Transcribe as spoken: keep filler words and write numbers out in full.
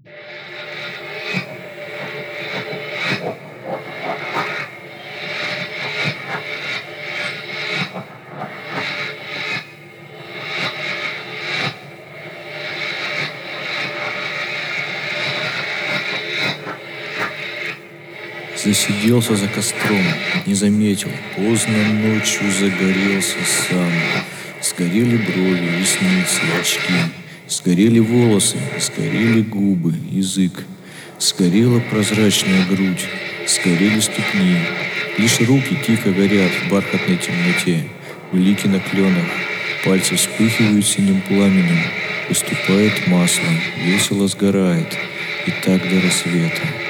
Засиделся за костром, не заметил, поздно ночью загорелся сам. Сгорели брови, ресницы, очки, сгорели волосы, сгорели губы, язык, сгорела прозрачная грудь, сгорели ступни. Лишь руки тихо горят в бархатной темноте, блики на кленах, пальцы вспыхивают синим пламенем, выступает масло, весело сгорает, и так до рассвета.